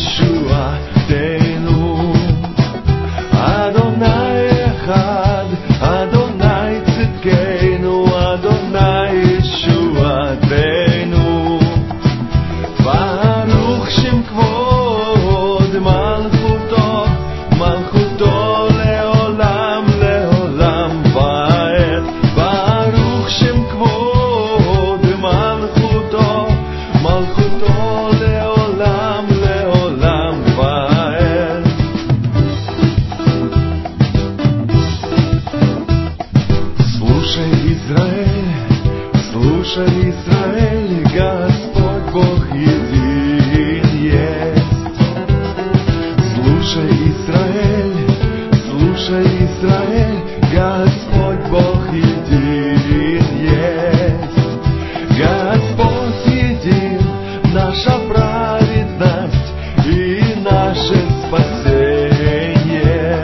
ישועתנו. אדוני אחד, אדוני צדקנו, אדוני ישועתנו. ברוך שם כבוד מלכותו, מלכותו לעולם לעולם ועד. ברוך שם כבוד מלכותו, מלכותו לעולם לעולם ועד. Слушай, Израиль, Господь Бог един есть. Слушай, Израиль, Господь Бог един есть. Господь един, наша праведность и наше спасение.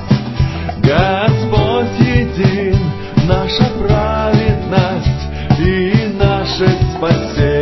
Господь един, наша праведность и наше спасение.